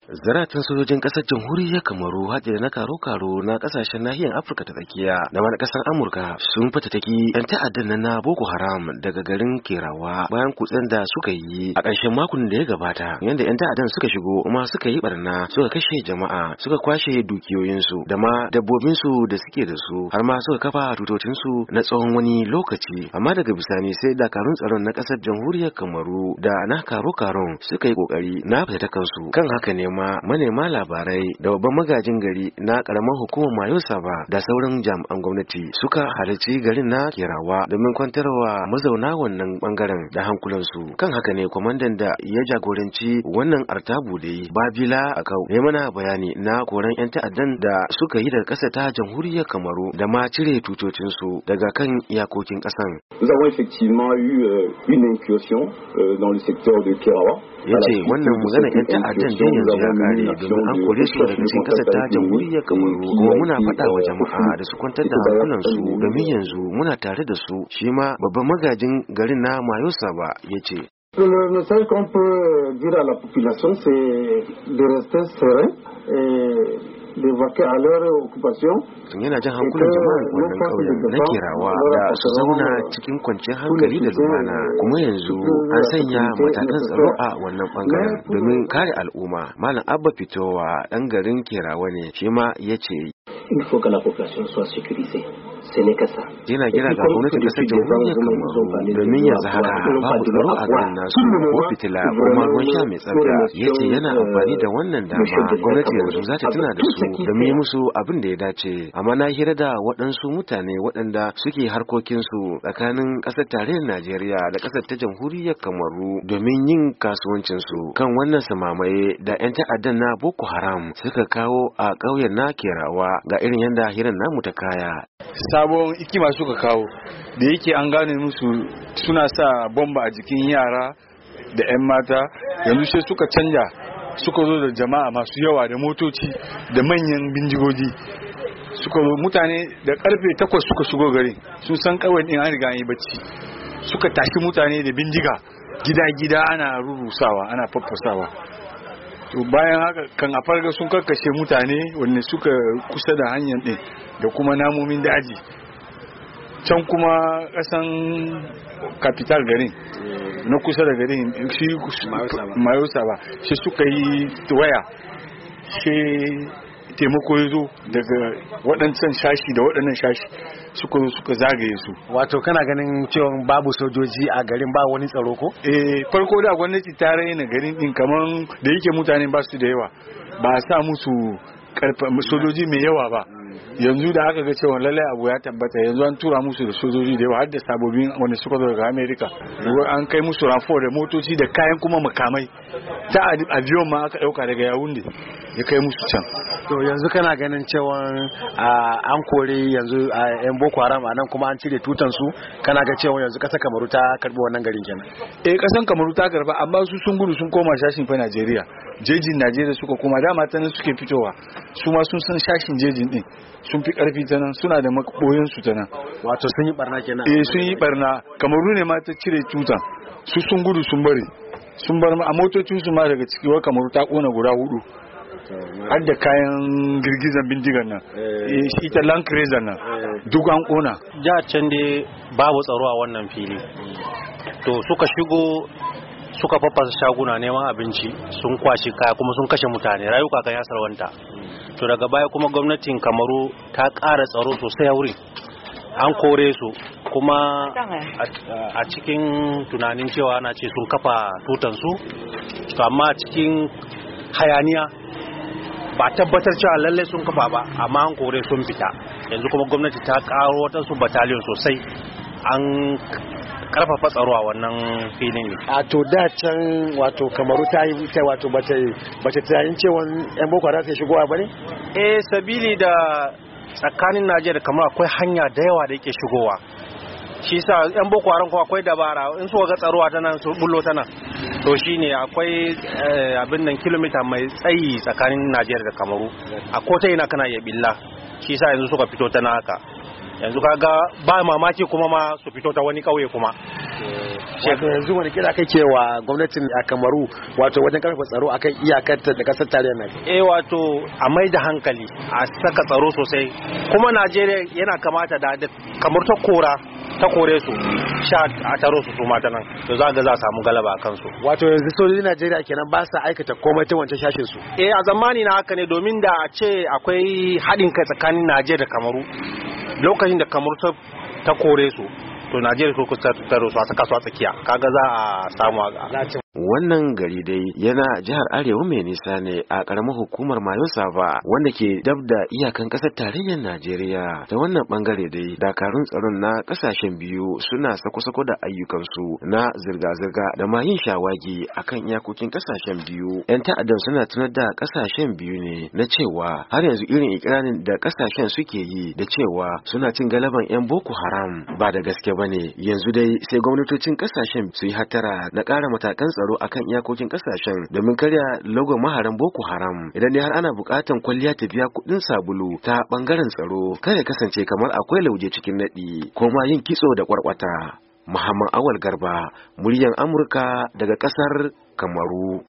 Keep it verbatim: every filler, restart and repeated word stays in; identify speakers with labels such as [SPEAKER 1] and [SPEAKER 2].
[SPEAKER 1] Zaratan sojojin kasar jamhuriyar Kamaru haɗe da na karo-karo na kasashen nahiyar Afirka ta tsakiya da ma na kasar Amurka sun fatattaki yan ta'addan na Boko Haram daga garin Kerawa bayan kutsen da suka yi a ƙarshen makon da ya gabata, yanda yan ta'addan suka shigo kuma suka yi barna, suka kashe jama'a, suka kwashe dukiyoyinsu da ma dabbobinsu da suke da su, har ma suka kafa tutocinsu na tsawon wani lokaci. Amma daga bisani sai dakarun tsaron na kasar jamhuriyar Kamaru da na karo-karon suka yi kokari na fatattakansu. Kan haka ne ma manema labarai da babban magajin gari na karamar hukumar Mayo Saba da sauran jami'an gwamnati suka halarci garin na Kerawa domin kwantarwa mazauna wannan bangaren da hankulansu. Kan haka ne kwamandan da ya jagoranci wannan artabu da yi Babila Akau ya mana bayani na koran yan ta'addan da suka yi daga ƙasa ta jamhuriyar Kamaru da ma cire tutocinsu daga kan iyakokin ƙasan.
[SPEAKER 2] Nous avons effectivement eu euh, une incursion euh, dans le secteur de Kerawa.
[SPEAKER 1] Ya ce wannan maganar yan ta'addan da yanzu ya kare domin an kore su daga cikin ƙasar ta jamhuriyar Kamaru, kuma muna faɗa wa jama'a da su kwantar da hankulansu domin yanzu muna tare da su. Shi ma babban magajin garin na Mayo Saba ya ce.
[SPEAKER 2] Le message qu'on peut dire à la population c'est de rester serein et d'évacuer à leur occupation.
[SPEAKER 1] Yana jan hankulan jama'ar wannan ƙauyen na Kerawa da su zauna cikin kwanciyar hankali da lumana, kuma yanzu an sanya matakan tsaro a wannan bangaren domin kare al'umma. Malam Abba Fitowa ɗan garin Kerawa ne, shi ma ya ce
[SPEAKER 3] il faut que la population soit sécurisée. Ce n'est que ça.
[SPEAKER 1] Yana gina ga gwamnatin kasar jamhuriyar Kamaru domin yanzu haka babu tsaro a garin nasu ko fitila ko ma ruwan sha mai tsafta. Ya ce yana amfani da wannan dama gwamnati yanzu za ta tuna da su domin musu abin da ya dace. Amma na hira da waɗansu mutane waɗanda suke harkokinsu tsakanin ƙasar tarayyar Najeriya da ƙasar ta jamhuriyar Kamaru domin yin kasuwancinsu kan wannan samamaye da 'yan ta'addan na Boko Haram suka kawo a ƙauyen na Kerawa. Ga irin yadda hirar namu ta kaya.
[SPEAKER 4] Sabon hikima suka kawo da yake an gane musu suna sa bomba a jikin yara da 'yan mata, yanzu sai suka canja suka zo da jama'a masu yawa da motoci da manyan bindigogi. Suka zo mutane da karfe takwas suka shigo gari, sun san kawai din an riga an yi bacci, suka tashi mutane da bindiga gida-gida ana rurusawa ana faffasawa. To bayan haka kan a farga sun karkashe mutane wanda suka kusa da hanyar din da kuma namomin daji. Can kuma kasan capital garin na kusa da garin shi Mayo Saba shi suka yi waya, shi taimako ya zo daga waɗancan shashi da waɗannan shashi suka zo suka zagaye su.
[SPEAKER 5] Wato kana ganin cewa babu sojoji a garin, ba wani tsaro ko?
[SPEAKER 4] Eh farko da gwamnati ta raina garin din, kaman da yake mutane ba su da yawa, ba a sa musu sojoji mai yawa ba. Yanzu da aka ga cewa lallai abu ya tabbata, yanzu an tura musu da sojoji da yawa har da sabobin wanda suka zo daga Amerika. An kai musu ranfo da motoci da kayan kuma makamai, ta aviyon ma aka dauka daga Yaounde ya kai musu can.
[SPEAKER 5] To yanzu kana ganin cewa an kore yanzu yan Boko Haram a nan kuma an cire tutan su, kana ga cewa yanzu kasar Kamaru ta karbi wannan garin kenan?
[SPEAKER 4] Eh kasan Kamaru ta karba, amma su sun gudu sun koma shashin fa Najeriya. Jejin Najeriya suka koma, dama ta nan suke fitowa, su ma sun san shashin jejin din sun fi karfi ta nan, suna da makoyin su ta nan.
[SPEAKER 5] Wato sun yi barna kenan?
[SPEAKER 4] Eh sun yi barna. Kamaru ne ma ta cire tutan, su sun gudu sun bari, sun bar a motocin su ma daga ciki wa Kamaru ta kona guda hudu. Har da kayan girgizan bindigan nan, shi ta Land Cruiser nan duk an kona.
[SPEAKER 6] Ja can dai babu tsaro a wannan fili, to suka shigo suka faffasa shaguna neman abinci, sun kwashi kaya kuma sun kashe mutane, rayuka kan ya sarwanta. To daga baya kuma gwamnatin Kamaru ta ƙara tsaro sosai a wurin, an kore su kuma a cikin tunanin cewa ana ce sun kafa tutansu, to amma cikin hayaniya ba tabbatar cewa lallai sun kafa ba, amma an kore sun fita. Yanzu kuma gwamnati ta ƙaro waɗansu bataliyon sosai, an karfafa tsaro a wannan filin ne.
[SPEAKER 5] A to da can wato Kamaru ta yi ta wato bata bata tunanin cewa yan Boko Haram sai shigowa bane?
[SPEAKER 6] Eh sabili da tsakanin Najeriya da Kamaru akwai hanya da yawa da yake shigowa. Shi sa yan Boko Haram kuma akwai dabara, in suka ga tsaro ta nan su bullo ta nan. To shine akwai abin nan kilomita mai tsayi tsakanin Najeriya da Kamaru. A kota ina kana ya billa. Shi sa yanzu suka fito ta nan haka. Yanzu kaga ba mamaki kuma ma su fito ta wani kauye kuma
[SPEAKER 5] wato yanzu wani kira kake wa gwamnatin a Kamaru wato wajen karfafa tsaro akan iyakar da kasar tarayyar Najeriya?
[SPEAKER 6] Eh wato a mai da hankali a saka tsaro sosai, kuma Najeriya yana kamata da kamar ta kora ta kore su sha a taro su su mata nan to za ga za samu galaba a kansu.
[SPEAKER 5] Wato yanzu sojojin Najeriya kenan ba sa aikata komai ta wancan shashin su?
[SPEAKER 6] Eh a zamani na haka ne, domin da a ce akwai haɗin kai tsakanin Najeriya da Kamaru lokacin da Kamaru ta kore su to Najeriya ko kusa ta taro su a saka su a tsakiya kaga za a samu a
[SPEAKER 1] wannan gari dai yana jihar Arewa mai nisa ne a karamar hukumar Mayo Saba wanda ke dab da iyakan kasar tarayyar Najeriya. Ta wannan bangare dai dakarun tsaron na kasashen biyu suna sako-sako da ayyukansu na zirga-zirga da ma yin shawagi akan iyakokin kasashen biyu. Yan ta'addan suna tunar da kasashen biyu ne na cewa har yanzu irin ikirarin da kasashen suke yi da cewa suna cin galaban yan Boko Haram ba da gaske bane. Yanzu dai sai gwamnatocin kasashen su yi hatara na ƙara matakan tsaro akan iyakokin kasashen domin karya logon maharan Boko Haram. Idan dai har ana bukatan kwalliya ta biya kudin sabulu ta bangaren tsaro, kada kasance kamar akwai lauje cikin nadi ko ma yin kitso da kwarkwata. Muhammad Awal Garba, muryan Amurka daga kasar Kamaru.